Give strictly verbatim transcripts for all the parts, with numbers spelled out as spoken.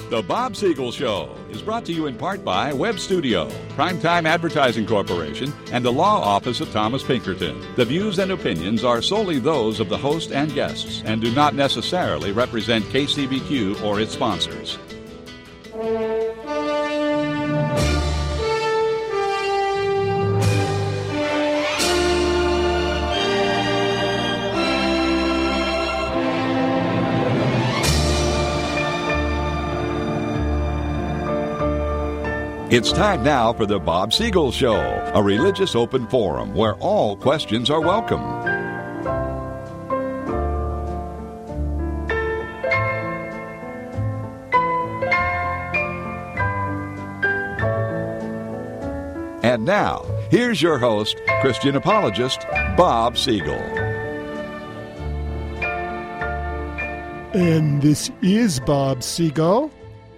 The Bob Siegel Show is brought to you in part by Web Studio, Primetime Advertising Corporation, and the Law Office of Thomas Pinkerton. The views and opinions are solely those of the host and guests and do not necessarily represent K C B Q or its sponsors. It's time now for the Bob Siegel Show, a religious open forum where all questions are welcome. And now, here's your host, Christian apologist, Bob Siegel. And this is Bob Siegel.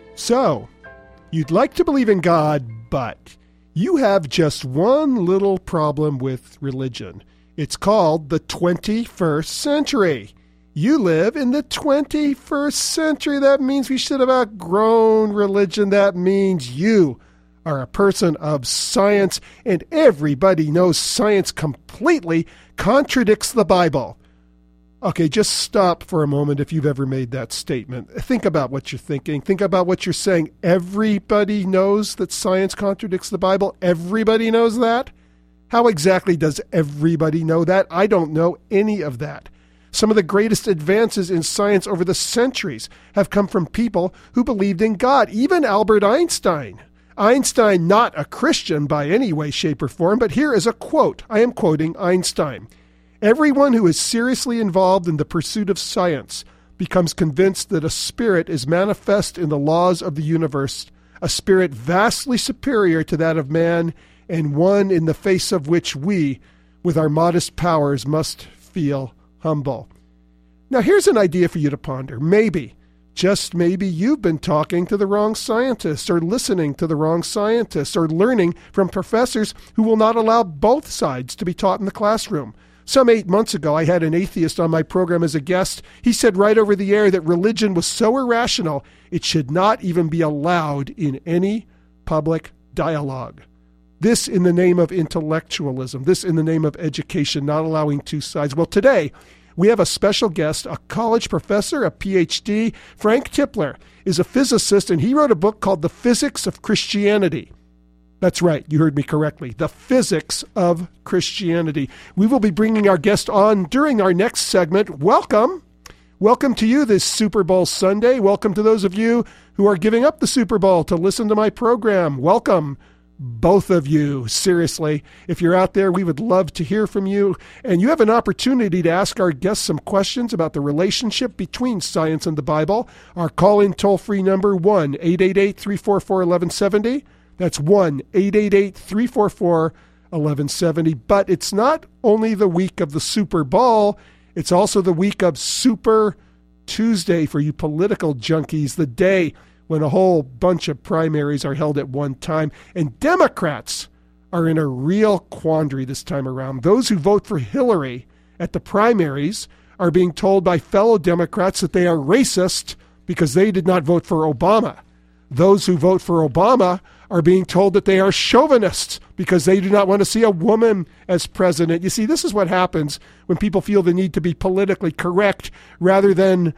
So, you'd like to believe in God, but you have just one little problem with religion. It's called the twenty-first century. You live in the twenty-first century. That means we should have outgrown religion. That means you are a person of science, and everybody knows science completely contradicts the Bible. Okay, just stop for a moment if you've ever made that statement. Think about what you're thinking. Think about what you're saying. Everybody knows that science contradicts the Bible. Everybody knows that? How exactly does everybody know that? I don't know any of that. Some of the greatest advances in science over the centuries have come from people who believed in God, even Albert Einstein. Einstein, not a Christian by any way, shape, or form, but here is a quote. I am quoting Einstein. Everyone who is seriously involved in the pursuit of science becomes convinced that a spirit is manifest in the laws of the universe, a spirit vastly superior to that of man, and one in the face of which we, with our modest powers, must feel humble. Now, here's an idea for you to ponder. Maybe, just maybe, you've been talking to the wrong scientists, or listening to the wrong scientists, or learning from professors who will not allow both sides to be taught in the classroom. Some eight months ago, I had an atheist on my program as a guest. He said right over the air that religion was so irrational, it should not even be allowed in any public dialogue. This in the name of intellectualism, this in the name of education, not allowing two sides. Well, today, we have a special guest, a college professor, a P H D. Frank Tipler is a physicist, and he wrote a book called The Physics of Christianity. That's right, you heard me correctly. The Physics of Christianity. We will be bringing our guest on during our next segment. Welcome. Welcome to you this Super Bowl Sunday. Welcome to those of you who are giving up the Super Bowl to listen to my program. Welcome, both of you. Seriously, if you're out there, we would love to hear from you. And you have an opportunity to ask our guests some questions about the relationship between science and the Bible. Our call-in toll-free number, one eight eight eight, three four four, one one seven zero. That's one eight eight eight, three four four, one one seven zero. But it's not only the week of the Super Bowl, it's also the week of Super Tuesday for you political junkies, the day when a whole bunch of primaries are held at one time. And Democrats are in a real quandary this time around. Those who vote for Hillary at the primaries are being told by fellow Democrats that they are racist because they did not vote for Obama. Those who vote for Obama are being told that they are chauvinists because they do not want to see a woman as president. You see, this is what happens when people feel the need to be politically correct rather than,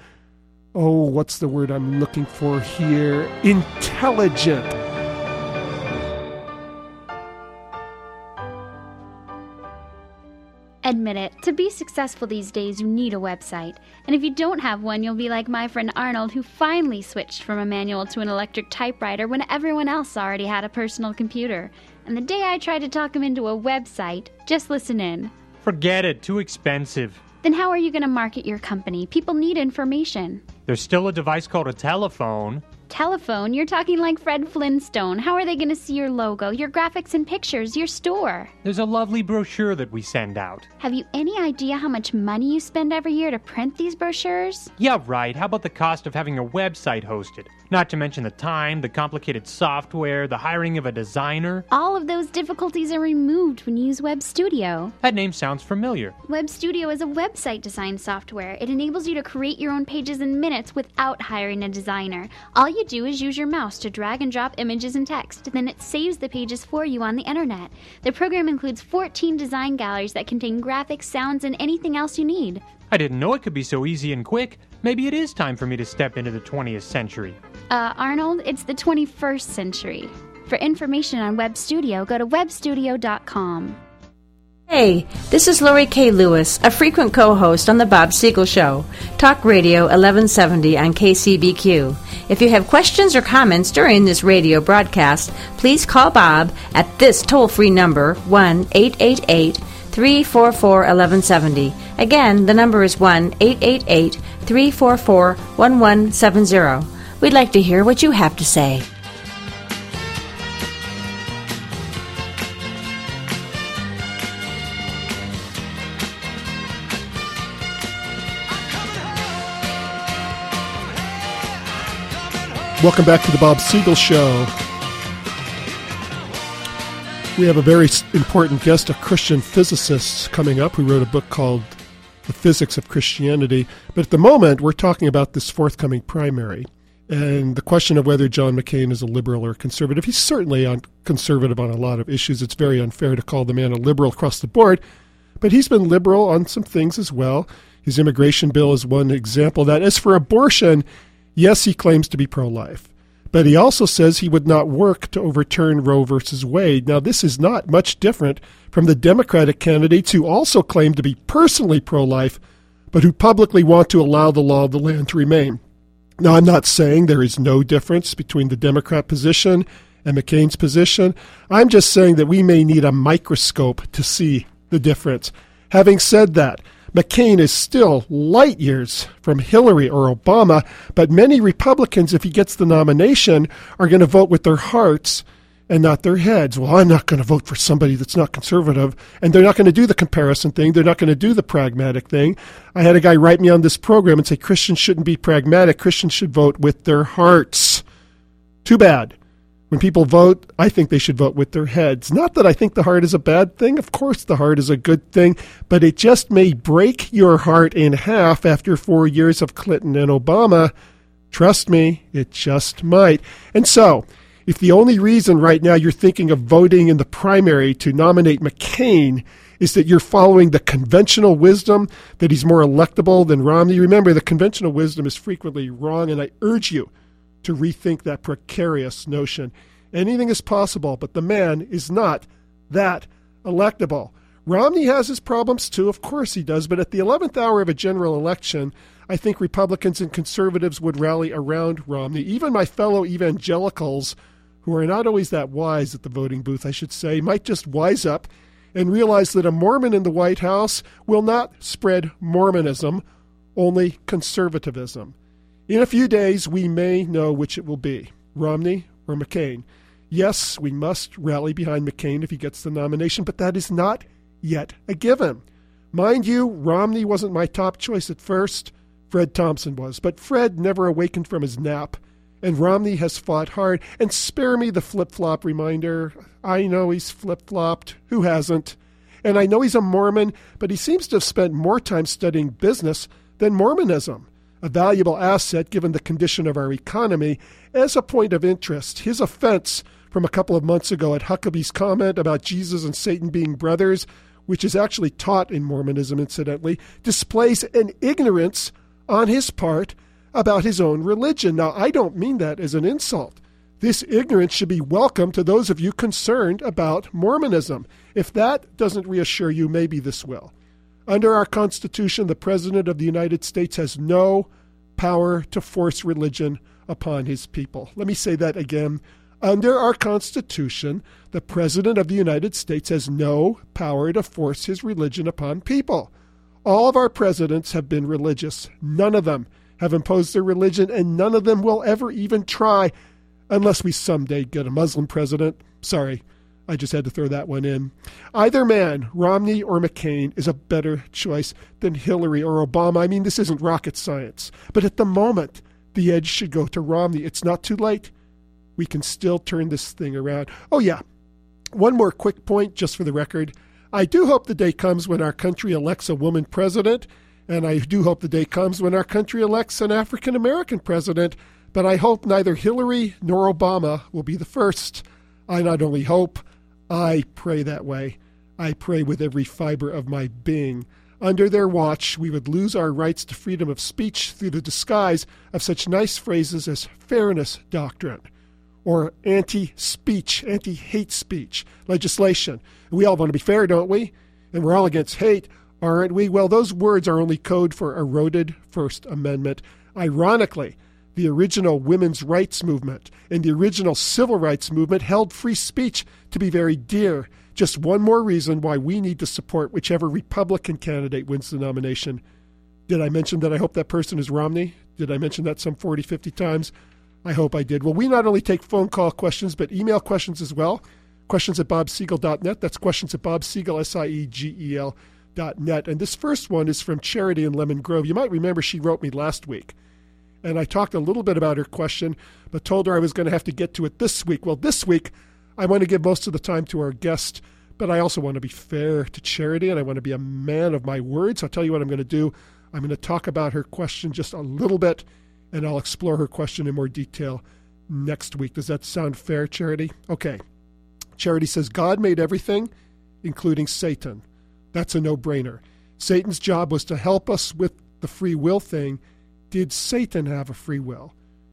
oh, what's the word I'm looking for here? Intelligent. Admit it, to be successful these days, you need a website. And if you don't have one, you'll be like my friend Arnold, who finally switched from a manual to an electric typewriter when everyone else already had a personal computer. And the day I tried to talk him into a website, just listen in. Forget it, too expensive. Then how are you going to market your company? People need information. There's still a device called a telephone. Telephone? You're talking like Fred Flintstone. How are they going to see your logo, your graphics and pictures, your store? There's a lovely brochure that we send out. Have you any idea how much money you spend every year to print these brochures? Yeah, right. How about the cost of having a website hosted? Not to mention the time, the complicated software, the hiring of a designer. All of those difficulties are removed when you use Web Studio. That name sounds familiar. Web Studio is a website design software. It enables you to create your own pages in minutes without hiring a designer. All you you do is use your mouse to drag and drop images and text. Then it saves the pages for you on the internet. The program includes fourteen design galleries that contain graphics, sounds, and anything else you need. I didn't know it could be so easy and quick. Maybe it is time for me to step into the twentieth century. Uh, Arnold, it's the twenty-first century. For information on Web Studio, go to web studio dot com. Hey, this is Lori K. Lewis, a frequent co-host on The Bob Siegel Show, Talk Radio eleven seventy on K C B Q. If you have questions or comments during this radio broadcast, please call Bob at this toll-free number, one eight eight eight, three four four, one one seven zero. Again, the number is one eight eight eight, three four four, one one seven zero. We'd like to hear what you have to say. Welcome back to the Bob Siegel Show. We have a very important guest, a Christian physicist, coming up who wrote a book called The Physics of Christianity. But at the moment, we're talking about this forthcoming primary and the question of whether John McCain is a liberal or a conservative. He's certainly on conservative on a lot of issues. It's very unfair to call the man a liberal across the board, but he's been liberal on some things as well. His immigration bill is one example of that. As for abortion, yes, he claims to be pro-life, but he also says he would not work to overturn Roe versus Wade. Now, this is not much different from the Democratic candidates who also claim to be personally pro-life, but who publicly want to allow the law of the land to remain. Now, I'm not saying there is no difference between the Democrat position and McCain's position. I'm just saying that we may need a microscope to see the difference. Having said that, McCain is still light years from Hillary or Obama, but many Republicans, if he gets the nomination, are going to vote with their hearts and not their heads. Well, I'm not going to vote for somebody that's not conservative, and they're not going to do the comparison thing. They're not going to do the pragmatic thing. I had a guy write me on this program and say Christians shouldn't be pragmatic. Christians should vote with their hearts. Too bad. When people vote, I think they should vote with their heads. Not that I think the heart is a bad thing. Of course the heart is a good thing, but it just may break your heart in half after four years of Clinton and Obama. Trust me, it just might. And so, if the only reason right now you're thinking of voting in the primary to nominate McCain is that you're following the conventional wisdom that he's more electable than Romney, remember the conventional wisdom is frequently wrong, and I urge you to rethink that precarious notion. Anything is possible, but the man is not that electable. Romney has his problems too, of course he does, but at the eleventh hour of a general election, I think Republicans and conservatives would rally around Romney. Even my fellow evangelicals, who are not always that wise at the voting booth, I should say, might just wise up and realize that a Mormon in the White House will not spread Mormonism, only conservatism. In a few days, we may know which it will be, Romney or McCain. Yes, we must rally behind McCain if he gets the nomination, but that is not yet a given. Mind you, Romney wasn't my top choice at first. Fred Thompson was, but Fred never awakened from his nap, and Romney has fought hard. And spare me the flip-flop reminder. I know he's flip-flopped. Who hasn't? And I know he's a Mormon, but he seems to have spent more time studying business than Mormonism. A valuable asset given the condition of our economy. As a point of interest, his offense from a couple of months ago at Huckabee's comment about Jesus and Satan being brothers, which is actually taught in Mormonism, incidentally, displays an ignorance on his part about his own religion. Now, I don't mean that as an insult. This ignorance should be welcome to those of you concerned about Mormonism. If that doesn't reassure you, maybe this will. Under our Constitution, the President of the United States has no power to force religion upon his people. Let me say that again. Under our Constitution, the President of the United States has no power to force his religion upon people. All of our presidents have been religious. None of them have imposed their religion, and none of them will ever even try, unless we someday get a Muslim president. Sorry. I just had to throw that one in. Either man, Romney or McCain, is a better choice than Hillary or Obama. I mean, this isn't rocket science. But at the moment, the edge should go to Romney. It's not too late. We can still turn this thing around. Oh, yeah. One more quick point, just for the record. I do hope the day comes when our country elects a woman president, and I do hope the day comes when our country elects an African-American president. But I hope neither Hillary nor Obama will be the first. I not only hope, I pray that way. I pray with every fiber of my being. Under their watch, we would lose our rights to freedom of speech through the disguise of such nice phrases as fairness doctrine or anti-speech, anti-hate speech legislation. We all want to be fair, don't we? And we're all against hate, aren't we? Well, those words are only code for eroded First Amendment. Ironically, the original women's rights movement and the original civil rights movement held free speech to be very dear. Just one more reason why we need to support whichever Republican candidate wins the nomination. Did I mention that I hope that person is Romney? Did I mention that some forty, fifty times? I hope I did. Well, we not only take phone call questions, but email questions as well. Questions at bob siegel dot net. That's questions at bob siegel, S I E G E L dot net. And this first one is from Charity in Lemon Grove. You might remember she wrote me last week. And I talked a little bit about her question, but told her I was going to have to get to it this week. Well, this week, I want to give most of the time to our guest, but I also want to be fair to Charity, and I want to be a man of my words. I'll tell you what I'm going to do. I'm going to talk about her question just a little bit, and I'll explore her question in more detail next week. Does that sound fair, Charity? Okay. Charity says, God made everything, including Satan. That's a no-brainer. Satan's job was to help us with the free will thing. Did Satan have a free will?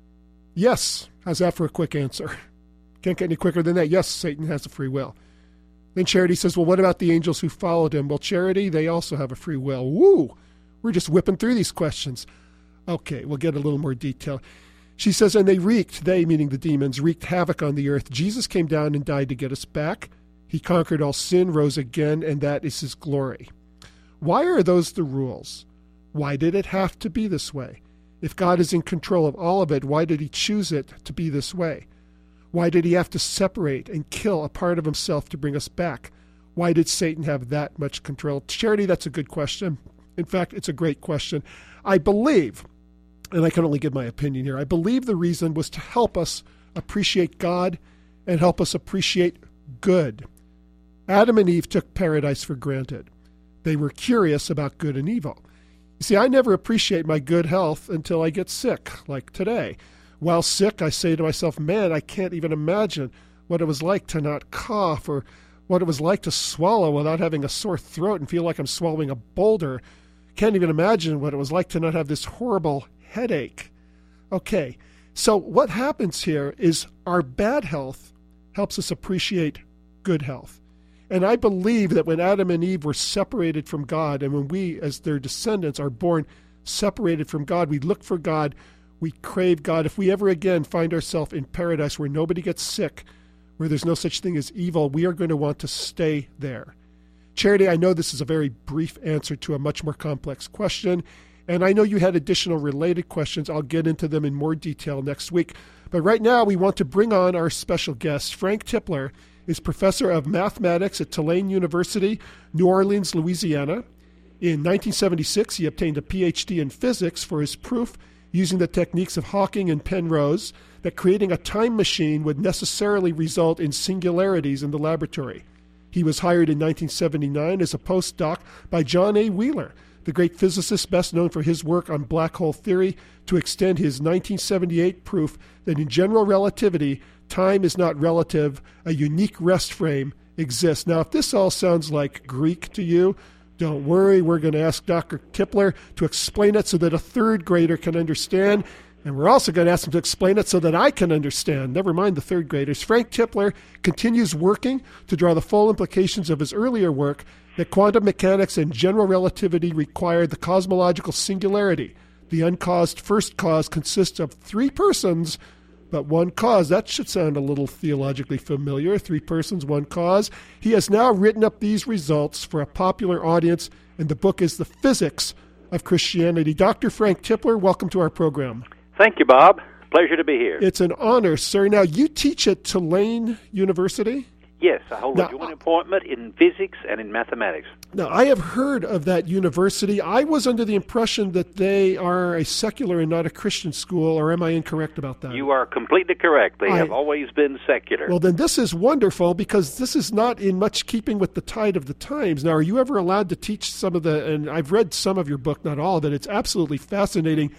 Yes. How's that for a quick answer? Can't get any quicker than that. Yes, Satan has a free will. Then Charity says, well, what about the angels who followed him? Well, Charity, they also have a free will. Woo! We're just whipping through these questions. Okay, we'll get a little more detail. She says, and they wreaked, they meaning the demons, wreaked havoc on the earth. Jesus came down and died to get us back. He conquered all sin, rose again, and that is his glory. Why are those the rules? Why did it have to be this way? If God is in control of all of it, why did he choose it to be this way? Why did he have to separate and kill a part of himself to bring us back? Why did Satan have that much control? Charity, that's a good question. In fact, it's a great question. I believe, and I can only give my opinion here, I believe the reason was to help us appreciate God and help us appreciate good. Adam and Eve took paradise for granted. They were curious about good and evil. You see, I never appreciate my good health until I get sick, like today. While sick, I say to myself, man, I can't even imagine what it was like to not cough or what it was like to swallow without having a sore throat and feel like I'm swallowing a boulder. Can't even imagine what it was like to not have this horrible headache. Okay, so what happens here is our bad health helps us appreciate good health. And I believe that when Adam and Eve were separated from God, and when we, as their descendants, are born separated from God, we look for God, we crave God. If we ever again find ourselves in paradise where nobody gets sick, where there's no such thing as evil, we are going to want to stay there. Charity, I know this is a very brief answer to a much more complex question, and I know you had additional related questions. I'll get into them in more detail next week. But right now, we want to bring on our special guest. Frank Tipler is professor of mathematics at Tulane University, New Orleans, Louisiana. In nineteen seventy-six, he obtained a P H D in physics for his proof using the techniques of Hawking and Penrose that creating a time machine would necessarily result in singularities in the laboratory. He was hired in nineteen seventy-nine as a postdoc by John A. Wheeler, the great physicist best known for his work on black hole theory, to extend his nineteen seventy-eight proof that in general relativity, time is not relative, a unique rest frame exists. Now, if this all sounds like Greek to you, don't worry, we're going to ask Doctor Tipler to explain it so that a third grader can understand, and we're also going to ask him to explain it so that I can understand. Never mind the third graders. Frank Tipler continues working to draw the full implications of his earlier work that quantum mechanics and general relativity require the cosmological singularity. The uncaused first cause consists of three persons, but one cause. That should sound a little theologically familiar. Three persons, one cause. He has now written up these results for a popular audience, and the book is The Physics of Christianity. Doctor Frank Tipler, welcome to our program. Thank you, Bob. Pleasure to be here. It's an honor, sir. Now, you teach at Tulane University? Yes, I hold now, a joint appointment in physics and in mathematics. Now, I have heard of that university. I was under the impression that they are a secular and not a Christian school, or am I incorrect about that? You are completely correct. They I, have always been secular. Well, then this is wonderful, because this is not in much keeping with the tide of the times. Now, are you ever allowed to teach some of the, and I've read some of your book, not all of it, it's absolutely fascinating.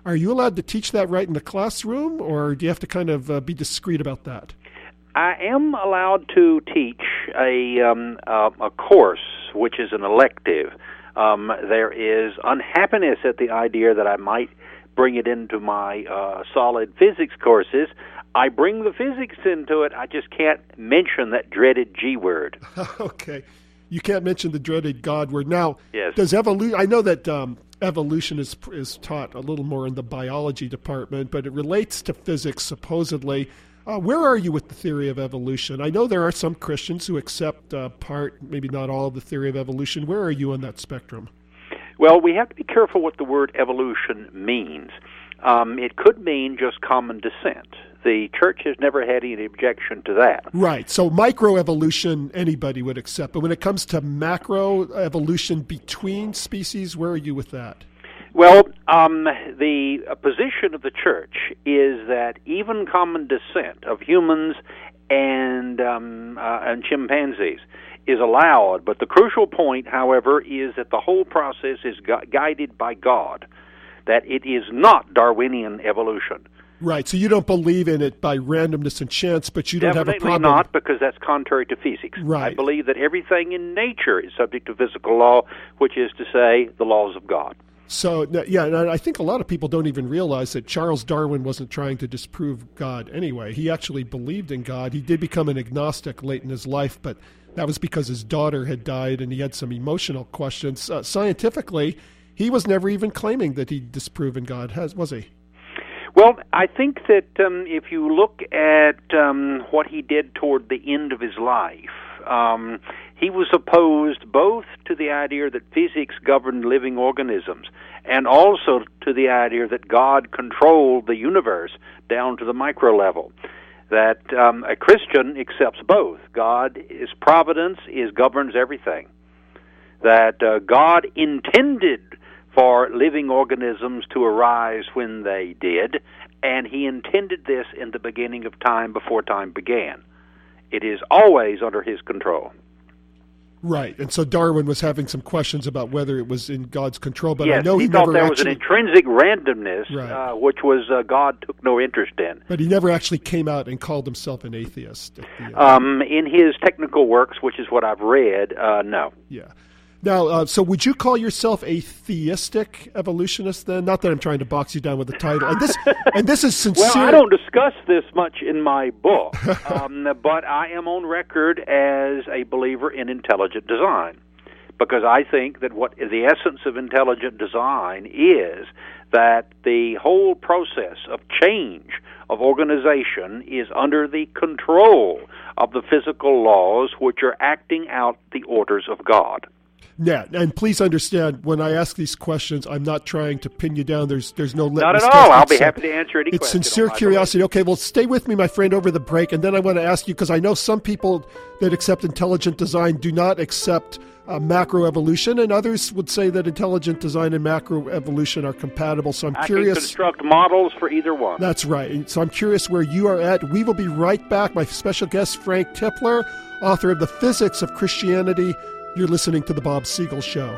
Are you allowed to teach that right in the classroom, or do you have to kind of uh, be discreet about that? I am allowed to teach a um, uh, a course, which is an elective. Um, there is unhappiness at the idea that I might bring it into my uh, solid physics courses. I bring the physics into it. I just can't mention that dreaded G word. Okay. You can't mention the dreaded God word. Now, yes. Does evolution, I know that um, evolution is is taught a little more in the biology department, but it relates to physics, supposedly. Uh, where are you with the theory of evolution? I know there are some Christians who accept uh, part, maybe not all, of the theory of evolution. Where are you on that spectrum? Well, we have to be careful what the word evolution means. Um, it could mean just common descent. The church has never had any objection to that. Right. So microevolution, anybody would accept. But when it comes to macroevolution between species, where are you with that? Well, um, the position of the church is that even common descent of humans and um, uh, and chimpanzees is allowed, but the crucial point, however, is that the whole process is gu- guided by God, that it is not Darwinian evolution. Right, so you don't believe in it by randomness and chance, but you don't Definitely have a problem. not, because that's contrary to physics. Right. I believe that everything in nature is subject to physical law, which is to say, the laws of God. So, yeah, and I think a lot of people don't even realize that Charles Darwin wasn't trying to disprove God anyway. He actually believed in God. He did become an agnostic late in his life, but that was because his daughter had died and he had some emotional questions. Uh, scientifically, he was never even claiming that he'd disproven God, has was he? Well, I think that um, if you look at um, what he did toward the end of his life, um, he was opposed both to the idea that physics governed living organisms and also to the idea that God controlled the universe down to the micro level. That um, a Christian accepts both. God is providence, is governs everything. That uh, God intended for living organisms to arise when they did, and he intended this in the beginning of time before time began. It is always under his control. Right, and so Darwin was having some questions about whether it was in God's control, but yes, I know he, he thought never there actually... was an intrinsic randomness, right. uh, which was uh, God took no interest in. But he never actually came out and called himself an atheist. At the, uh, um, in his technical works, which is what I've read, uh, no. Yeah. Now, uh, so would you call yourself a theistic evolutionist then? Not that I'm trying to box you down with the title. And this, and this is sincere. Well, I don't discuss this much in my book, um, but I am on record as a believer in intelligent design, because I think that what the essence of intelligent design is that the whole process of change of organization is under the control of the physical laws which are acting out the orders of God. Yeah, and please understand, when I ask these questions, I'm not trying to pin you down. There's there's no Not litmus at test. all. I'll It's, be uh, happy to answer any It's question. sincere curiosity. Okay, well, stay with me, my friend, over the break, and then I want to ask you, because I know some people that accept intelligent design do not accept uh, macroevolution, and others would say that intelligent design and macroevolution are compatible. So I'm I curious. can construct models for either one. That's right. And so I'm curious where you are at. We will be right back. My special guest, Frank Tipler, author of The Physics of Christianity. You're listening to The Bob Siegel Show.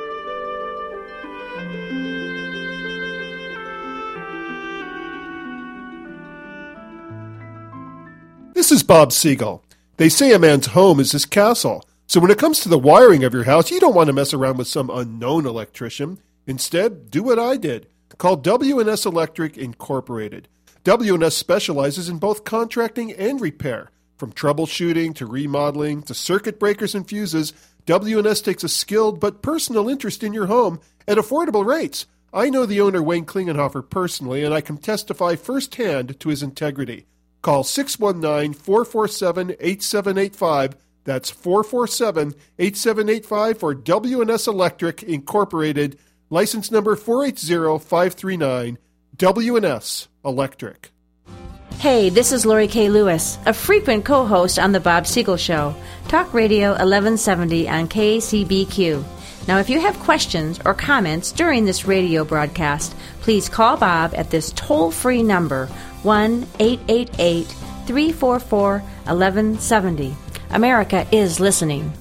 This is Bob Siegel. They say a man's home is his castle. So when it comes to the wiring of your house, you don't want to mess around with some unknown electrician. Instead, do what I did. Call W and S Electric Incorporated. W and S specializes in both contracting and repair. From troubleshooting to remodeling to circuit breakers and fuses, W and S takes a skilled but personal interest in your home at affordable rates. I know the owner, Wayne Klingenhofer, personally, and I can testify firsthand to his integrity. Call six one nine, four four seven, eight seven eight five. That's four four seven, eight seven eight five for W and S Electric Incorporated, license number four eight zero, five three nine, W and S Electric. Hey, this is Lori K. Lewis, a frequent co-host on The Bob Siegel Show, Talk Radio eleven seventy on K C B Q. Now, if you have questions or comments during this radio broadcast, please call Bob at this toll-free number, one eight eight eight, three four four, one one seven zero. America is listening.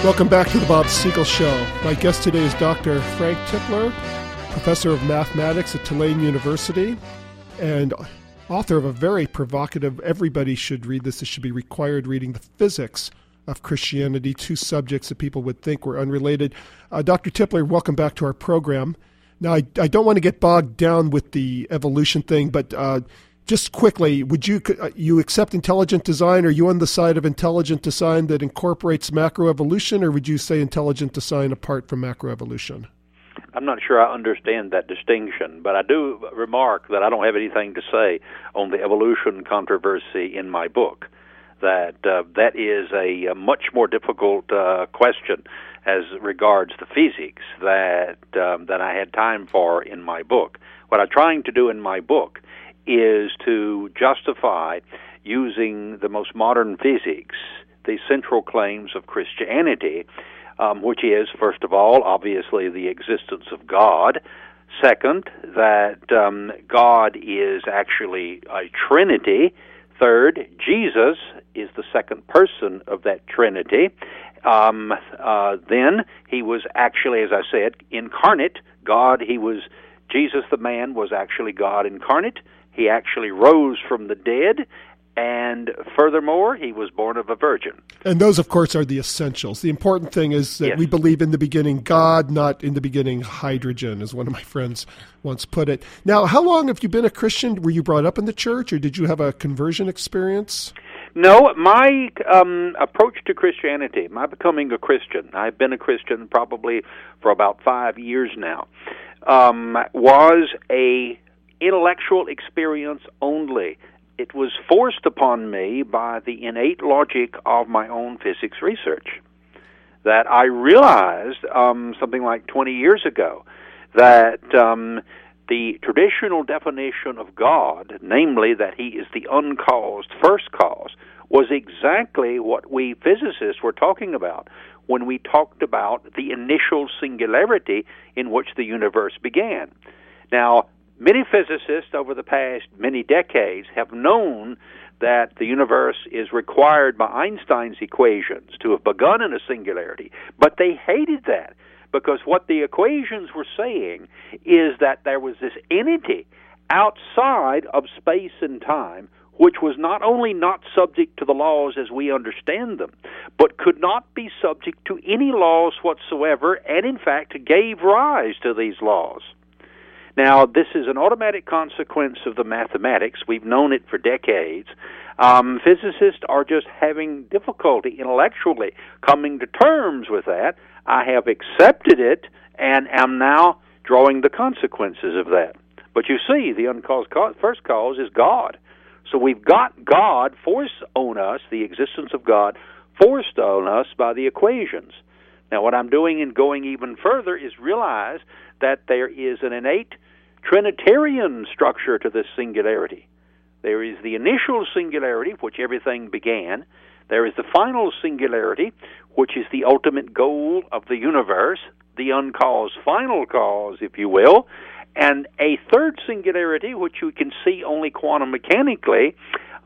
Welcome back to the Bob Siegel Show. My guest today is Doctor Frank Tipler, professor of mathematics at Tulane University, and author of a very provocative, everybody should read this, this should be required reading, The Physics of Christianity, two subjects that people would think were unrelated. Uh, Doctor Tipler, welcome back to our program. Now, I, I don't want to get bogged down with the evolution thing, but uh, just quickly, would you uh, you accept intelligent design? Are you on the side of intelligent design that incorporates macroevolution, or would you say intelligent design apart from macroevolution? I'm not sure I understand that distinction, but I do remark that I don't have anything to say on the evolution controversy in my book. That uh, that is a, a much more difficult uh, question as regards the physics that um, that I had time for in my book. What I'm trying to do in my book is to justify, using the most modern physics, the central claims of Christianity, um, which is, first of all, obviously the existence of God. Second, that um, God is actually a Trinity. Third, Jesus is the second person of that Trinity. Um, uh, then he was actually, as I said, incarnate. God, he was, Jesus the man was actually God incarnate. He actually rose from the dead, and furthermore, he was born of a virgin. And those, of course, are the essentials. The important thing is that yes. we believe in the beginning God, not in the beginning hydrogen, as one of my friends once put it. Now, how long have you been a Christian? Were you brought up in the church, or did you have a conversion experience? No, my um, approach to Christianity, my becoming a Christian, I've been a Christian probably for about five years now, um, was a intellectual experience only. It was forced upon me by the innate logic of my own physics research. That I realized um, something like twenty years ago that um, the traditional definition of God, namely that he is the uncaused first cause, was exactly what we physicists were talking about when we talked about the initial singularity in which the universe began. Now, many physicists over the past many decades have known that the universe is required by Einstein's equations to have begun in a singularity, but they hated that because what the equations were saying is that there was this entity outside of space and time which was not only not subject to the laws as we understand them, but could not be subject to any laws whatsoever, and in fact gave rise to these laws. Now, this is an automatic consequence of the mathematics. We've known it for decades. Um, physicists are just having difficulty intellectually coming to terms with that. I have accepted it and am now drawing the consequences of that. But you see, the uncaused cause, first cause is God. So we've got God forced on us, the existence of God, forced on us by the equations. Now, what I'm doing in going even further is realize that there is an innate Trinitarian structure to this singularity. There is the initial singularity, which everything began. There is the final singularity, which is the ultimate goal of the universe, the uncaused final cause, if you will, and a third singularity, which you can see only quantum mechanically,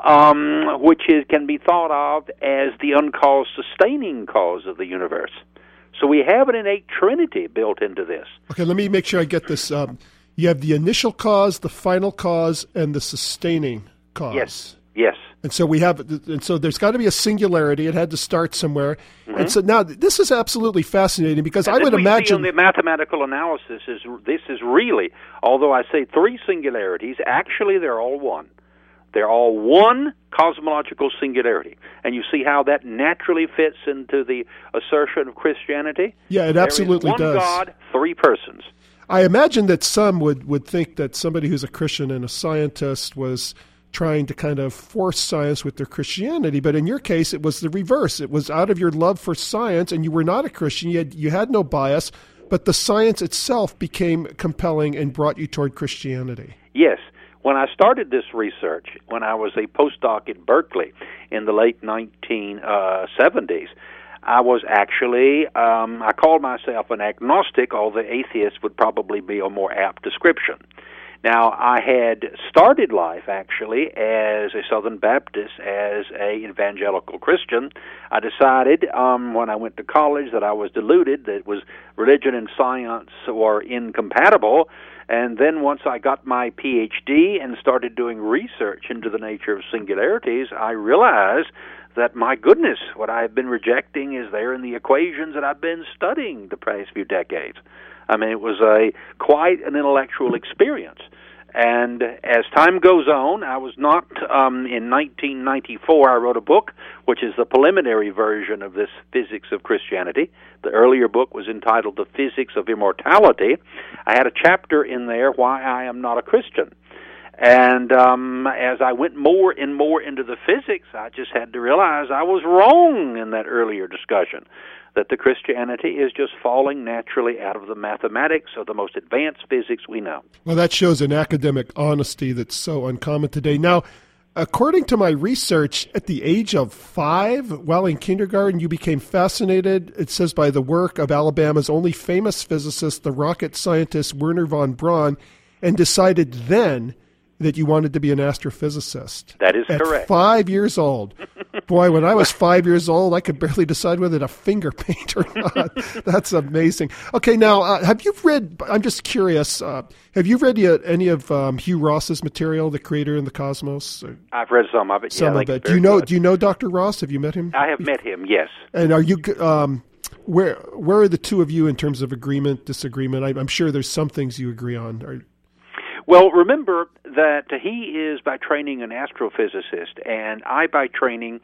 um, which is, can be thought of as the uncaused sustaining cause of the universe. So we have an innate trinity built into this. Okay, let me make sure I get this. Um, you have the initial cause, the final cause, and the sustaining cause. Yes, yes. And so we have, and so there's got to be a singularity. It had to start somewhere. Mm-hmm. And so now this is absolutely fascinating because and I would we imagine see on the mathematical analysis is this is really, although I say three singularities, actually they're all one. They're all one cosmological singularity. And you see how that naturally fits into the assertion of Christianity? Yeah, it absolutely there is one does. God, three persons. I imagine that some would, would think that somebody who's a Christian and a scientist was trying to kind of force science with their Christianity, but in your case, it was the reverse. It was out of your love for science, and you were not a Christian. You had, you had no bias, but the science itself became compelling and brought you toward Christianity. Yes. When I started this research, when I was a postdoc at Berkeley in the late nineteen seventies, I was actually, um, I called myself an agnostic, although atheist would probably be a more apt description. Now, I had started life, actually, as a Southern Baptist, as a evangelical Christian. I decided um, when I went to college that I was deluded, that it was religion and science were incompatible. And then once I got my P H D and started doing research into the nature of singularities, I realized that, my goodness, what I've been rejecting is there in the equations that I've been studying the past few decades. I mean, it was a quite an intellectual experience. And as time goes on, I was not, um, in nineteen ninety-four, I wrote a book, which is the preliminary version of this Physics of Christianity. The earlier book was entitled The Physics of Immortality. I had a chapter in there, Why I Am Not a Christian. And um, as I went more and more into the physics, I just had to realize I was wrong in that earlier discussion, that the Christianity is just falling naturally out of the mathematics of the most advanced physics we know. Well, that shows an academic honesty that's so uncommon today. Now, according to my research, at the age of five, while in kindergarten, you became fascinated, it says, by the work of Alabama's only famous physicist, the rocket scientist Wernher von Braun, and decided then that you wanted to be an astrophysicist. That is At correct. five years old. Boy, when I was five years old, I could barely decide whether to finger paint or not. That's amazing. Okay, now, uh, have you read, I'm just curious, uh, have you read uh, any of um, Hugh Ross's material, The Creator and the Cosmos? Or I've read some of it. some yeah, of it. Do you know? Good. Do you know Doctor Ross? Have you met him? I have met him, yes. And are you, um, where where are the two of you in terms of agreement, disagreement? I, I'm sure there's some things you agree on. Are, Well, remember that he is by training an astrophysicist, and I by training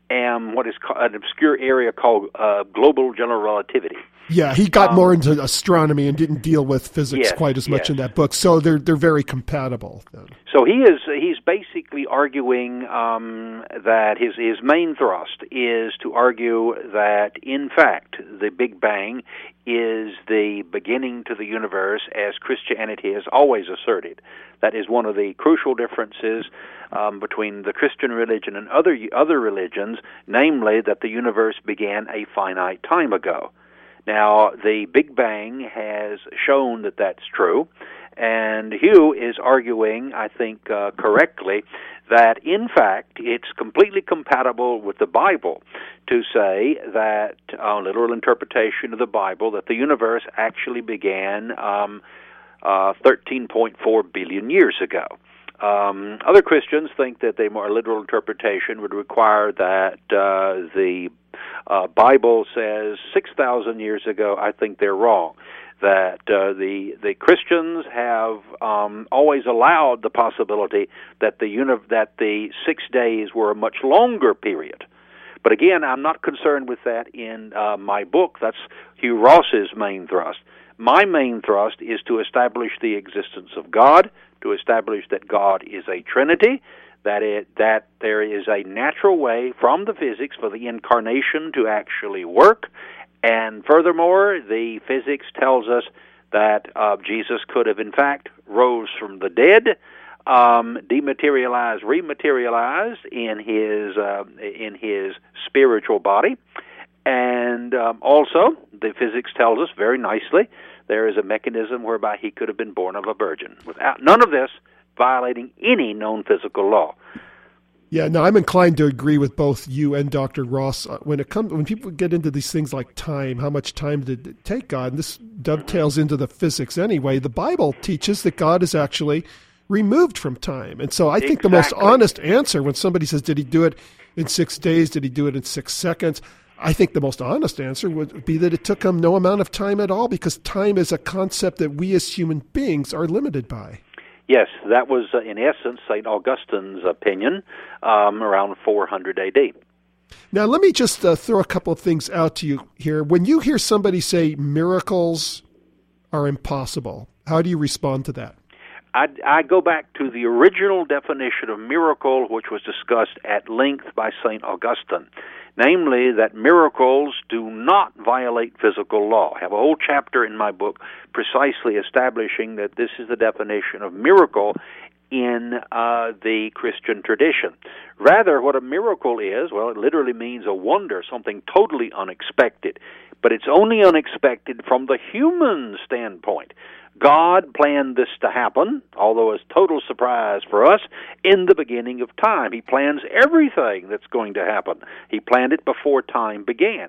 am what is called an obscure area called uh, global general relativity. Yeah, he got um, more into astronomy and didn't deal with physics yes, quite as much yes. in that book. So they're they're very compatible. Then. So he is he's basically arguing um, that his his main thrust is to argue that, in fact, the Big Bang is the beginning to the universe, as Christianity has always asserted. That is one of the crucial differences um, between the Christian religion and other other religions, namely that the universe began a finite time ago. Now, the Big Bang has shown that that's true, and Hugh is arguing, I think uh, correctly, that in fact it's completely compatible with the Bible to say that, uh, literal interpretation of the Bible, that the universe actually began um, uh, thirteen point four billion years ago. Um, other Christians think that the more literal interpretation would require that uh, the uh, Bible says six thousand years ago. I think they're wrong. That uh, the the Christians have um, always allowed the possibility that the uni- that the six days were a much longer period. But again, I'm not concerned with that in uh, my book. That's Hugh Ross's main thrust. My main thrust is to establish the existence of God, to establish that God is a Trinity, that it that there is a natural way from the physics for the incarnation to actually work. And furthermore, the physics tells us that uh, Jesus could have, in fact, rose from the dead, um, dematerialized, rematerialized in his uh, in his spiritual body, and um, also the physics tells us very nicely there is a mechanism whereby he could have been born of a virgin, without none of this violating any known physical law. Yeah, no, I'm inclined to agree with both you and Doctor Ross. When it comes, when people get into these things like time, how much time did it take God? And this dovetails into the physics anyway. The Bible teaches that God is actually removed from time. And so I think Exactly. the most honest answer when somebody says, did he do it in six days? Did he do it in six seconds? I think the most honest answer would be that it took him no amount of time at all, because time is a concept that we as human beings are limited by. Yes, that was, uh, in essence, Saint Augustine's opinion um, around four hundred A D. Now, let me just uh, throw a couple of things out to you here. When you hear somebody say miracles are impossible, how do you respond to that? I, I go back to the original definition of miracle, which was discussed at length by Saint Augustine, namely that miracles do not violate physical law. I have a whole chapter in my book precisely establishing that this is the definition of miracle in uh, the Christian tradition. Rather, what a miracle is, well, it literally means a wonder, something totally unexpected. But it's only unexpected from the human standpoint. God planned this to happen, although it's total surprise for us, in the beginning of time. He plans everything that's going to happen. He planned it before time began.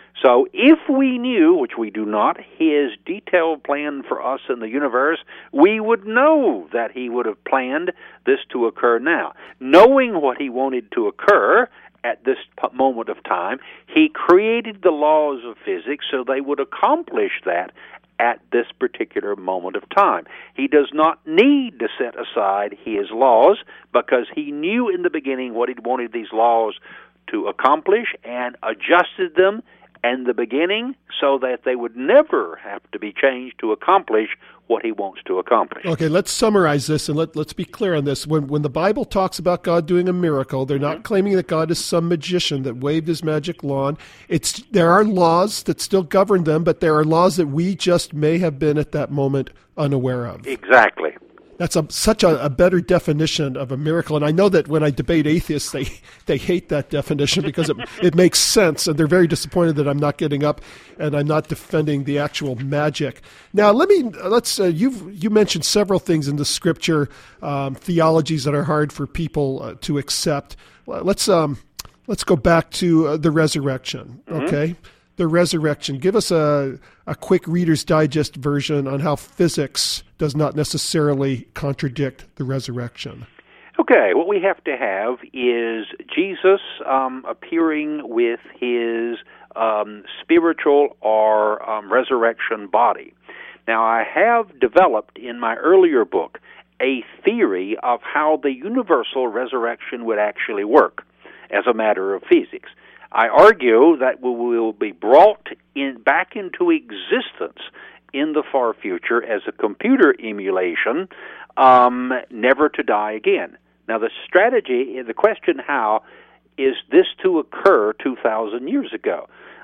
So if we knew, which we do not, his detailed plan for us in the universe, we would know that he would have planned this to occur now. Knowing what he wanted to occur at this moment of time, he created the laws of physics so they would accomplish that at this particular moment of time. He does not need to set aside his laws because he knew in the beginning what he wanted these laws to accomplish and adjusted them in the beginning so that they would never have to be changed to accomplish what he wants to accomplish. Okay, let's summarize this, and let, let's be clear on this. When when the Bible talks about God doing a miracle, they're not mm-hmm. claiming that God is some magician that waved his magic wand. It's there are laws that still govern them, but there are laws that we just may have been at that moment unaware of. Exactly. That's a, such a, a better definition of a miracle. And I know that when I debate atheists, they, they hate that definition because it, it makes sense, and they're very disappointed that I'm not getting up and I'm not defending the actual magic. Now, let me let's uh, you you mentioned several things in the Scripture, um, theologies that are hard for people uh, to accept. Let's um let's go back to uh, the resurrection. Okay. Mm-hmm. The resurrection. Give us a, a quick Reader's Digest version on how physics does not necessarily contradict the resurrection. Okay, what we have to have is Jesus um, appearing with his um, spiritual or um, resurrection body. Now, I have developed in my earlier book a theory of how the universal resurrection would actually work as a matter of physics. I argue that we will be brought in back into existence in the far future as a computer emulation, um, never to die again. Now, the strategy, the question how, is this to occur two thousand years ago?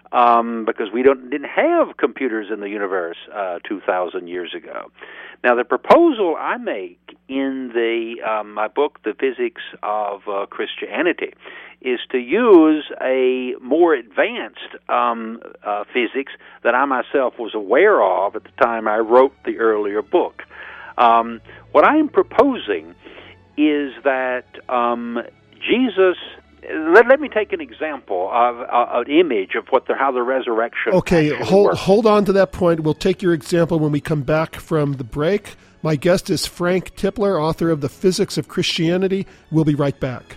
Um, because we don't didn't have computers in the universe uh, two thousand years ago. Now, the proposal I make in the um, my book, The Physics of uh, Christianity, is to use a more advanced um, uh, physics that I myself was aware of at the time I wrote the earlier book. Um, what I'm proposing is that um, Jesus... Let, let me take an example of uh, an image of what the, how the resurrection. Okay, hold works. hold on to that point. We'll take your example when we come back from the break. My guest is Frank Tipler, author of The Physics of Christianity. We'll be right back.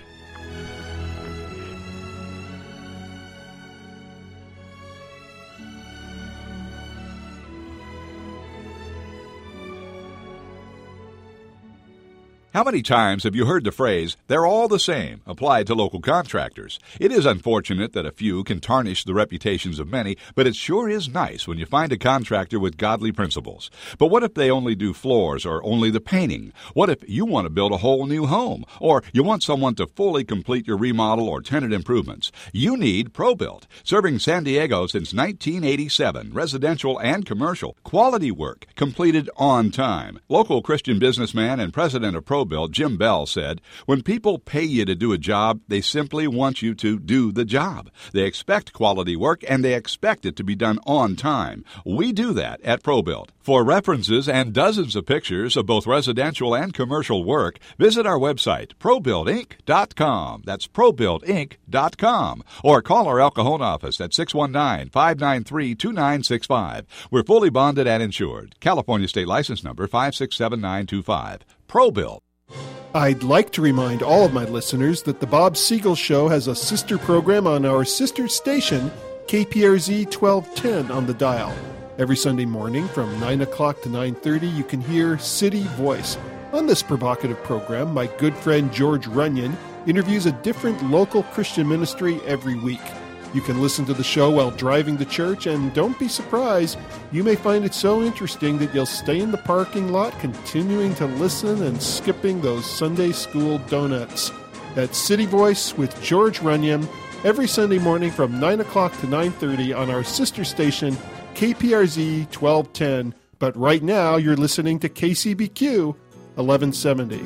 How many times have you heard the phrase, "they're all the same," applied to local contractors? It is unfortunate that a few can tarnish the reputations of many, but it sure is nice when you find a contractor with godly principles. But what if they only do floors or only the painting? What if you want to build a whole new home? Or you want someone to fully complete your remodel or tenant improvements? You need ProBuilt. Serving San Diego since nineteen eighty-seven, residential and commercial. Quality work, completed on time. Local Christian businessman and president of ProBuilt, Jim Bell, said, "When people pay you to do a job, they simply want you to do the job. They expect quality work, and they expect it to be done on time. We do that at ProBuilt." For references and dozens of pictures of both residential and commercial work, visit our website, pro built inc dot com. That's pro built inc dot com. Or call our El Cajon office at six one nine, five nine three, two nine six five. We're fully bonded and insured. California State License Number five six seven nine two five. ProBuilt. I'd like to remind all of my listeners that the Bob Siegel Show has a sister program on our sister station, K P R Z twelve ten on the dial. Every Sunday morning from nine o'clock to nine thirty, you can hear City Voice. On this provocative program, my good friend George Runyon interviews a different local Christian ministry every week. You can listen to the show while driving to church, and don't be surprised, you may find it so interesting that you'll stay in the parking lot continuing to listen and skipping those Sunday school donuts. That's City Voice with George Runyon every Sunday morning from nine o'clock to nine thirty on our sister station, K P R Z twelve ten. But right now, you're listening to K C B Q eleven seventy.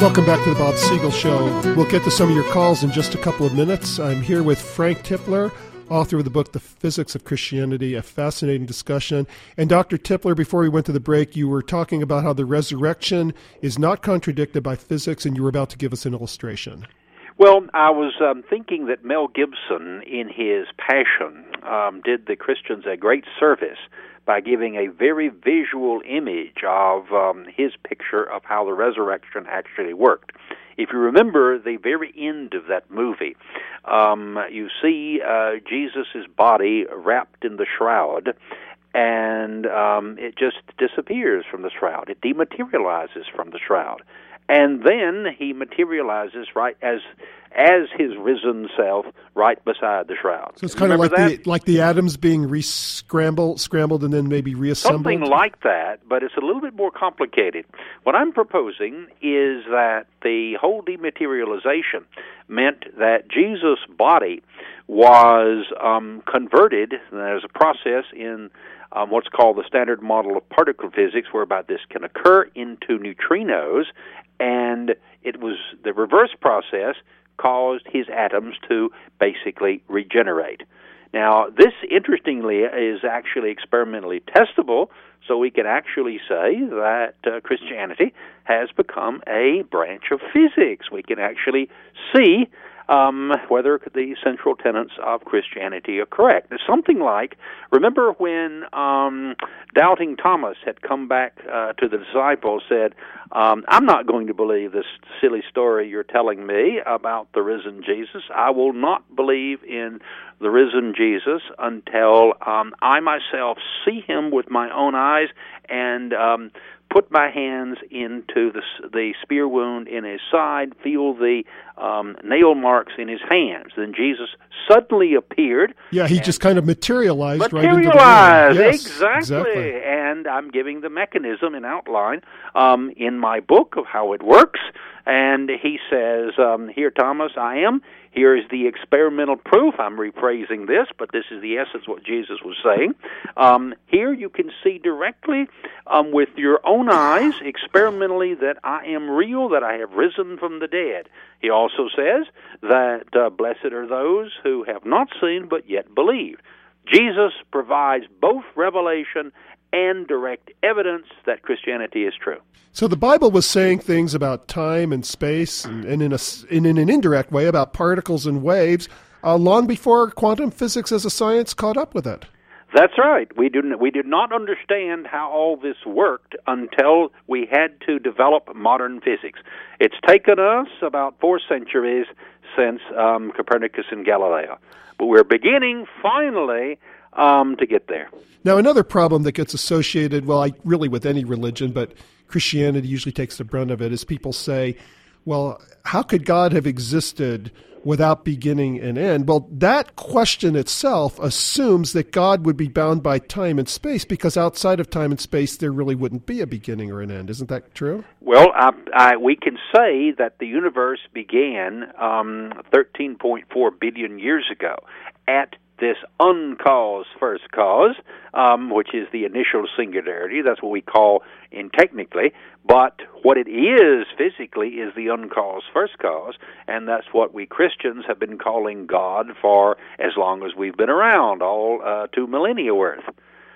Welcome back to the Bob Siegel Show. We'll get to some of your calls in just a couple of minutes. I'm here with Frank Tipler, author of the book, The Physics of Christianity, a fascinating discussion. And Doctor Tipler, before we went to the break, you were talking about how the resurrection is not contradicted by physics, and you were about to give us an illustration. Well, I was um, thinking that Mel Gibson, in his Passion, um, did the Christians a great service by giving a very visual image of um, his picture of how the resurrection actually worked. If you remember the very end of that movie, um, you see uh, Jesus' body wrapped in the shroud, and um, it just disappears from the shroud. It dematerializes from the shroud. And then he materializes right as as his risen self right beside the shroud. So it's kind Remember of like that? the like the atoms being re-scrambled, scrambled, and then maybe reassembled? Something like that, but it's a little bit more complicated. What I'm proposing is that the whole dematerialization meant that Jesus' body was um, converted. There's a process in um, what's called the Standard Model of Particle Physics whereby this can occur into neutrinos, and it was the reverse process caused his atoms to basically regenerate. Now, this, interestingly, is actually experimentally testable, so we can actually say that uh, Christianity has become a branch of physics. We can actually see um, whether the central tenets of Christianity are correct. It's something like, remember when um, Doubting Thomas had come back uh, to the disciples, said, um, I'm not going to believe this silly story you're telling me about the risen Jesus. I will not believe in the risen Jesus until um, I myself see him with my own eyes and um, put my hands into the, the spear wound in his side, feel the um, nail marks in his hands. Then Jesus suddenly appeared. Yeah, he just kind of materialized, materialized right into the yes, exactly. exactly. And I'm giving the mechanism in outline um, in my book of how it works. And he says, um, here, Thomas, I am. Here is the experimental proof. I'm rephrasing this, but this is the essence of what Jesus was saying. Um, here you can see directly um, with your own eyes, experimentally, that I am real, that I have risen from the dead. He also says that uh, blessed are those who have not seen but yet believe. Jesus provides both revelation and direct evidence that Christianity is true. So the Bible was saying things about time and space, and, and in, a, and in an indirect way about particles and waves, uh, long before quantum physics as a science caught up with it. That's right. We did, we did not understand how all this worked until we had to develop modern physics. It's taken us about four centuries since um, Copernicus and Galileo. But we're beginning, finally, um, to get there. Now, another problem that gets associated, well, I, really with any religion, but Christianity usually takes the brunt of it, is people say, well, how could God have existed without beginning and end? Well, that question itself assumes that God would be bound by time and space, because outside of time and space, there really wouldn't be a beginning or an end. Isn't that true? Well, I, I, we can say that the universe began um, thirteen point four billion years ago at this uncaused first cause, um, which is the initial singularity. That's what we call in technically. But what it is physically is the uncaused first cause, and that's what we Christians have been calling God for as long as we've been around, all uh, two millennia worth.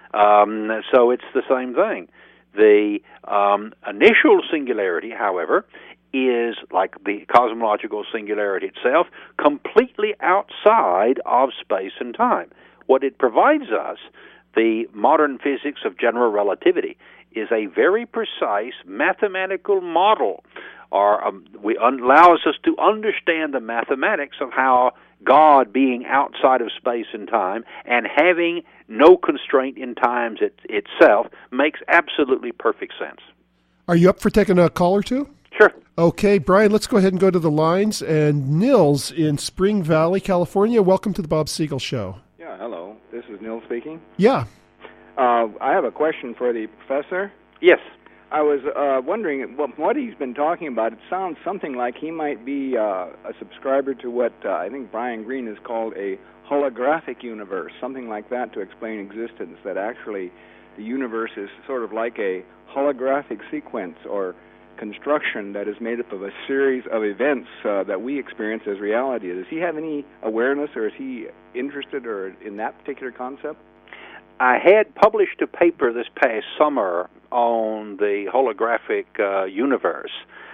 Um, so it's the same thing. The um, initial singularity, however, is, like the cosmological singularity itself, completely outside of space and time. What it provides us, the modern physics of general relativity, is a very precise mathematical model, or um, we un- allows us to understand the mathematics of how God, being outside of space and time and having no constraint in time it, itself, makes absolutely perfect sense. Are you up for taking a call or two? Sure. Okay, Brian, let's go ahead and go to the lines. And Nils in Spring Valley, California, welcome to the Bob Siegel Show. Yeah, hello. This is Nils speaking. Yeah. Uh, I have a question for the professor. Yes. I was uh, wondering, well, what he's been talking about, it sounds something like he might be uh, a subscriber to what uh, I think Brian Greene has called a holographic universe, something like that to explain existence, that actually the universe is sort of like a holographic sequence or construction that is made up of a series of events uh, that we experience as reality. Does he have any awareness, or is he interested or in that particular concept? I had published a paper this past summer on the holographic uh, universe,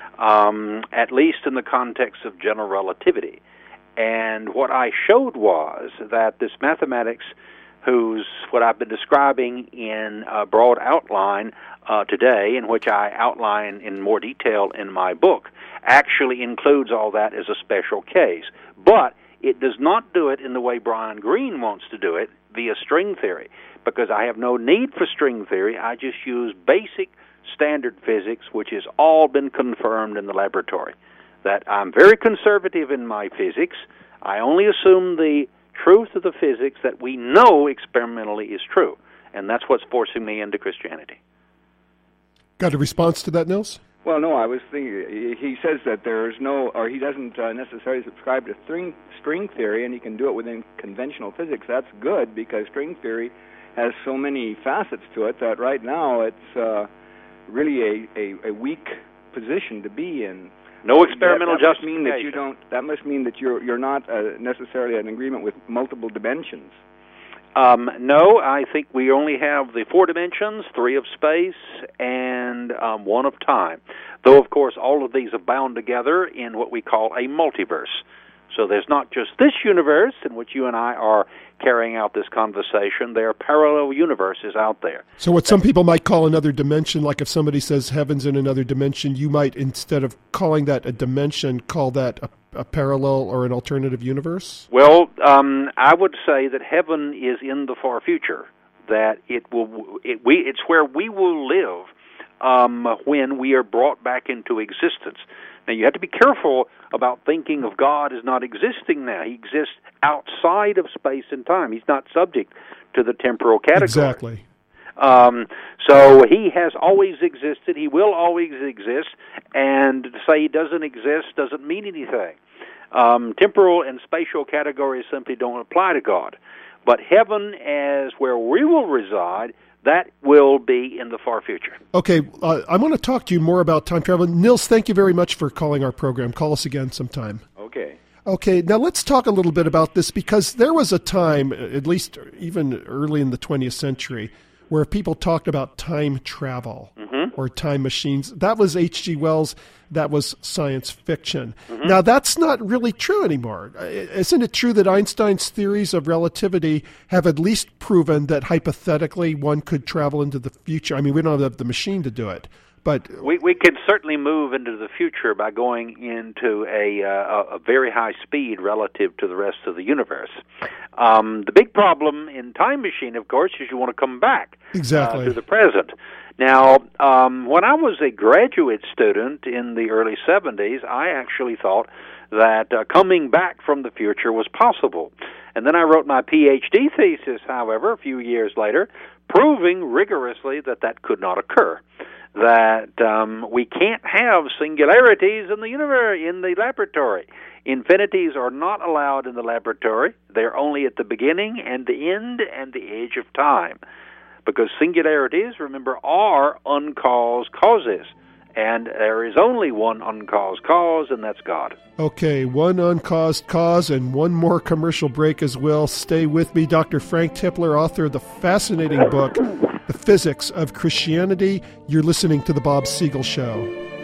um, at least in the context of general relativity. And what I showed was that this mathematics, whose what I've been describing in a broad outline uh, today, in which I outline in more detail in my book, actually includes all that as a special case. But it does not do it in the way Brian Greene wants to do it, via string theory, because I have no need for string theory. I just use basic standard physics, which has all been confirmed in the laboratory. That I'm very conservative in my physics. I only assume the truth of the physics that we know experimentally is true, and that's what's forcing me into Christianity. Got a response to that, Nils? Well, no, I was thinking, he says that there is no, or he doesn't uh, necessarily subscribe to string, string theory, and he can do it within conventional physics. That's good, because string theory has so many facets to it that right now it's uh, really a, a, a weak position to be in. No experimental that, that justification. Must mean that you don't, that must mean that you're, you're not uh, necessarily in agreement with multiple dimensions. Um, no, I think we only have the four dimensions, three of space, and um, one of time. Though, of course, all of these are bound together in what we call a multiverse. So there's not just this universe in which you and I are carrying out this conversation. There are parallel universes out there. So what some people might call another dimension, like if somebody says heaven's in another dimension, you might, instead of calling that a dimension, call that a a parallel or an alternative universe? Well, um, I would say that heaven is in the far future. That it will, it, we, it's where we will live um, when we are brought back into existence. Now, you have to be careful about thinking of God as not existing now. He exists outside of space and time. He's not subject to the temporal category. Exactly. Um, so he has always existed. He will always exist. And to say he doesn't exist doesn't mean anything. Um, temporal and spatial categories simply don't apply to God. But heaven, as where we will reside, that will be in the far future. Okay, uh, I want to talk to you more about time travel. Nils, thank you very much for calling our program. Call us again sometime. Okay. Okay, now let's talk a little bit about this, because there was a time, at least even early in the twentieth century, where people talked about time travel mm-hmm. or time machines. That was H G Wells. That was science fiction. Mm-hmm. Now, that's not really true anymore. Isn't it true that Einstein's theories of relativity have at least proven that hypothetically one could travel into the future? I mean, we don't have the machine to do it, but we we can certainly move into the future by going into a uh, a very high speed relative to the rest of the universe. Um, the big problem in Time Machine, of course, is you want to come back exactly uh, to the present. Now, um, when I was a graduate student in the early seventies, I actually thought that uh, coming back from the future was possible. And then I wrote my P H D thesis, however, a few years later, proving rigorously that that could not occur. That um, we can't have singularities in the universe, in the laboratory. Infinities are not allowed in the laboratory. They're only at the beginning and the end and the edge of time. Because singularities, remember, are uncaused causes. And there is only one uncaused cause, and that's God. Okay, one uncaused cause and one more commercial break as well. Stay with me. Doctor Frank Tipler, author of the fascinating book, The Physics of Christianity. You're listening to The Bob Siegel Show.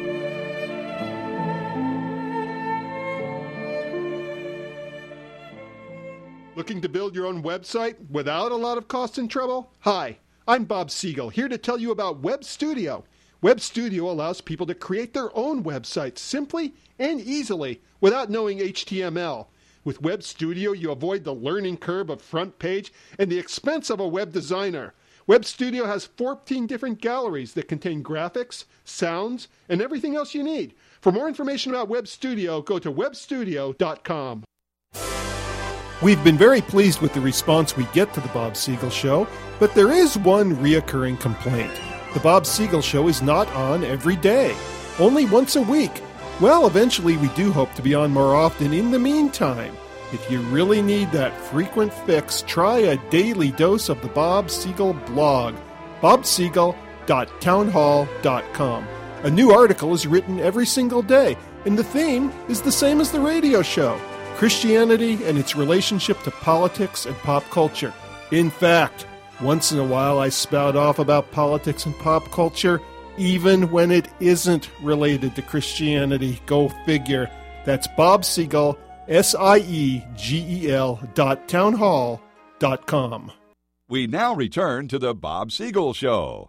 Looking to build your own website without a lot of cost and trouble? Hi, I'm Bob Siegel, here to tell you about Web Studio. Web Studio allows people to create their own websites simply and easily without knowing H T M L. With Web Studio, you avoid the learning curve of front page and the expense of a web designer. Web Studio has fourteen different galleries that contain graphics, sounds, and everything else you need. For more information about Web Studio, go to web studio dot com. We've been very pleased with the response we get to The Bob Siegel Show, but there is one reoccurring complaint. The Bob Siegel Show is not on every day, only once a week. Well, eventually we do hope to be on more often. In the meantime, if you really need that frequent fix, try a daily dose of the Bob Siegel blog, bob siegel dot town hall dot com. A new article is written every single day, and the theme is the same as the radio show: Christianity and its relationship to politics and pop culture. In fact, once in a while I spout off about politics and pop culture, even when it isn't related to Christianity. Go figure. That's Bob Siegel, S I E G E L dot townhall dot com. We now return to the Bob Siegel Show.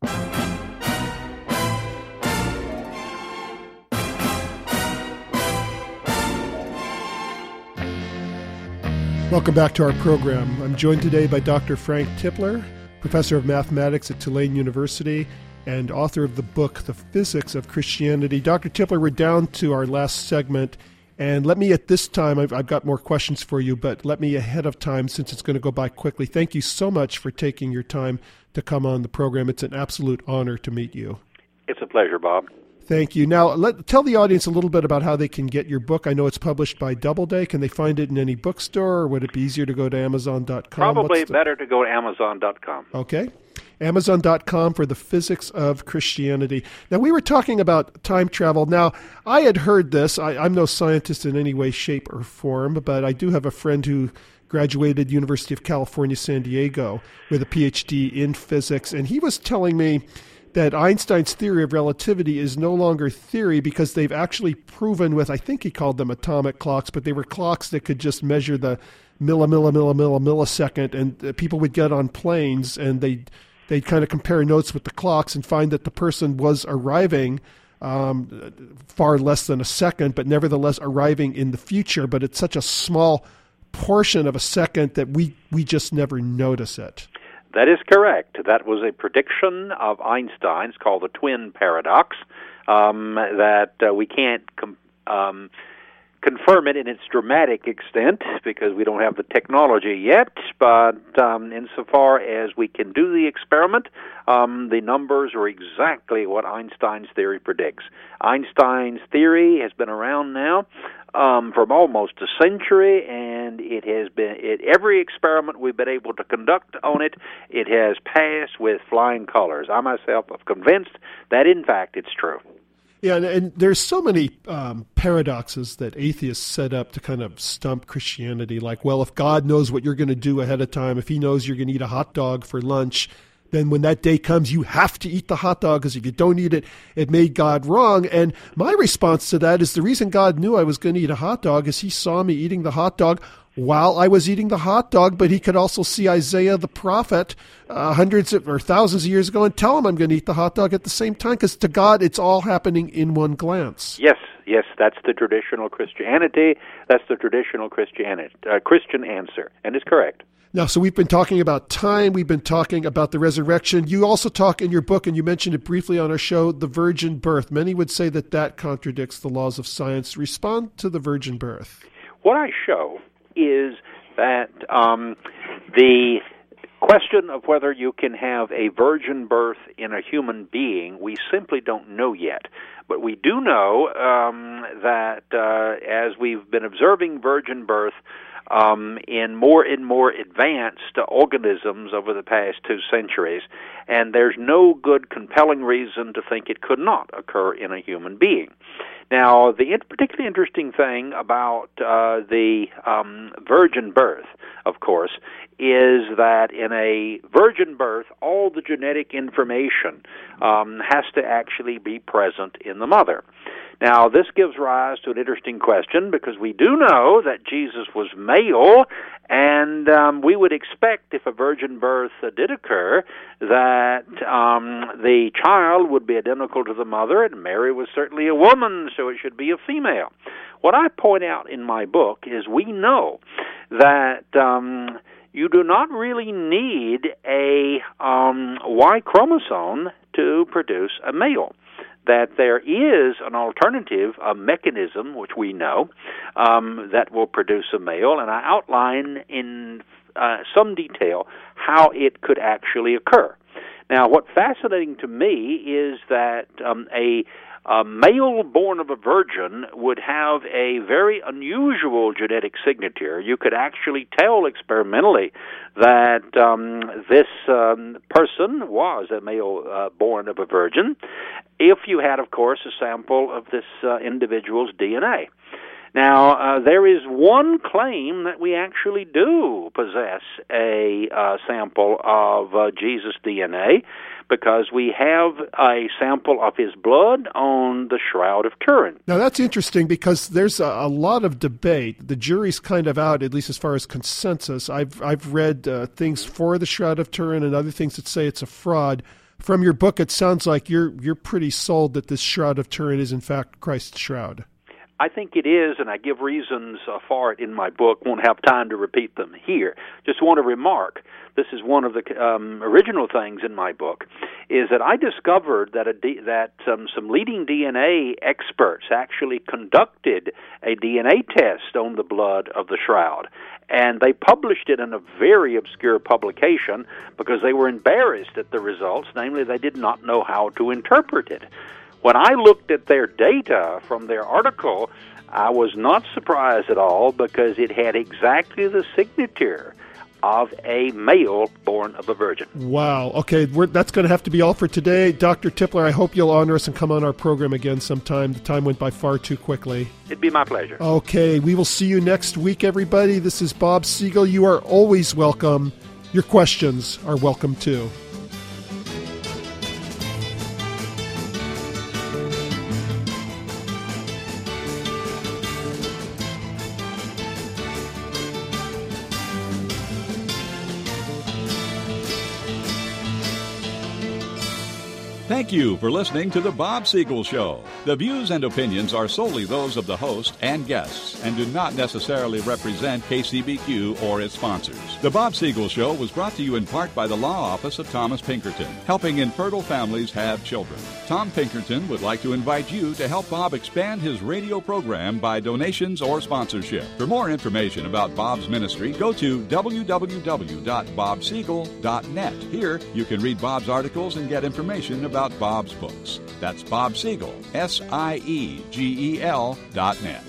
Welcome back to our program. I'm joined today by Doctor Frank Tipler, professor of mathematics at Tulane University and author of the book, The Physics of Christianity. Doctor Tipler, we're down to our last segment, and let me at this time, I've, I've got more questions for you, but let me ahead of time, since it's going to go by quickly, thank you so much for taking your time to come on the program. It's an absolute honor to meet you. It's a pleasure, Bob. Thank you. Now, let, tell the audience a little bit about how they can get your book. I know it's published by Doubleday. Can they find it in any bookstore, or would it be easier to go to amazon dot com? Probably the... better to go to amazon dot com. Okay. amazon dot com for The Physics of Christianity. Now, we were talking about time travel. Now, I had heard this. I, I'm no scientist in any way, shape, or form, but I do have a friend who graduated University of California, San Diego, with a P H D in physics, and he was telling me that Einstein's theory of relativity is no longer theory because they've actually proven with, I think he called them atomic clocks, but they were clocks that could just measure the milli, milli, milli, milli, millisecond, and people would get on planes and they'd, they'd kind of compare notes with the clocks and find that the person was arriving um, far less than a second, but nevertheless arriving in the future, but it's such a small portion of a second that we, we just never notice it. That is correct. That was a prediction of Einstein's called the twin paradox, um, that uh, we can't com- um, confirm it in its dramatic extent because we don't have the technology yet, but um, insofar as we can do the experiment, um, the numbers are exactly what Einstein's theory predicts. Einstein's theory has been around now Um, from almost a century, and it has been, it, every experiment we've been able to conduct on it, it has passed with flying colors. I myself am convinced that, in fact, it's true. Yeah, and, and there's so many um, paradoxes that atheists set up to kind of stump Christianity, like, well, if God knows what you're going to do ahead of time, if he knows you're going to eat a hot dog for lunch, then when that day comes, you have to eat the hot dog, because if you don't eat it, it made God wrong. And my response to that is the reason God knew I was going to eat a hot dog is he saw me eating the hot dog while I was eating the hot dog, but he could also see Isaiah the prophet uh, hundreds of, or thousands of years ago and tell him I'm going to eat the hot dog at the same time, because to God, it's all happening in one glance. Yes, yes, that's the traditional Christianity. That's the traditional Christianity, uh, Christian answer, and it's correct. Now, so we've been talking about time. We've been talking about the resurrection. You also talk in your book, and you mentioned it briefly on our show, the virgin birth. Many would say that that contradicts the laws of science. Respond to the virgin birth. What I show is that um, the question of whether you can have a virgin birth in a human being, we simply don't know yet. But we do know um, that uh, as we've been observing virgin birth Um, in more and more advanced organisms over the past two centuries, and there's no good compelling reason to think it could not occur in a human being. Now, the particularly interesting thing about uh, the um, virgin birth, of course, is that in a virgin birth, all the genetic information um, has to actually be present in the mother. Now, this gives rise to an interesting question, because we do know that Jesus was male, and um, we would expect if a virgin birth uh, did occur that um, the child would be identical to the mother, and Mary was certainly a woman, so it should be a female. What I point out in my book is we know that um, you do not really need a um, Y chromosome to produce a male. That there is an alternative, a mechanism, which we know, um, that will produce a male, and I outline in uh, some detail how it could actually occur. Now, what's fascinating to me is that um, a A male born of a virgin would have a very unusual genetic signature. You could actually tell experimentally that um, this um, person was a male uh, born of a virgin if you had, of course, a sample of this uh, individual's D N A. Now, uh, there is one claim that we actually do possess a uh, sample of uh, Jesus' D N A, because we have a sample of his blood on the Shroud of Turin. Now, that's interesting because there's a, a lot of debate. The jury's kind of out, at least as far as consensus. I've I've read uh, things for the Shroud of Turin and other things that say it's a fraud. From your book, it sounds like you're you're pretty sold that this Shroud of Turin is, in fact, Christ's shroud. I think it is, and I give reasons uh, for it in my book. Won't have time to repeat them here. Just want to remark, this is one of the um, original things in my book, is that I discovered that a D, that um, some leading D N A experts actually conducted a D N A test on the blood of the shroud, and they published it in a very obscure publication because they were embarrassed at the results, namely they did not know how to interpret it. When I looked at their data from their article, I was not surprised at all because it had exactly the signature of a male born of a virgin. Wow. Okay, we're, that's going to have to be all for today. Doctor Tipler, I hope you'll honor us and come on our program again sometime. The time went by far too quickly. It'd be my pleasure. Okay, we will see you next week, everybody. This is Bob Siegel. You are always welcome. Your questions are welcome, too. Thank you for listening to The Bob Siegel Show. The views and opinions are solely those of the host and guests and do not necessarily represent K C B Q or its sponsors. The Bob Siegel Show was brought to you in part by the Law Office of Thomas Pinkerton, helping infertile families have children. Tom Pinkerton would like to invite you to help Bob expand his radio program by donations or sponsorship. For more information about Bob's ministry, go to w w w dot bob siegel dot net. Here, you can read Bob's articles and get information about Bob's books. That's Bob Siegel, S I E G E L dot net.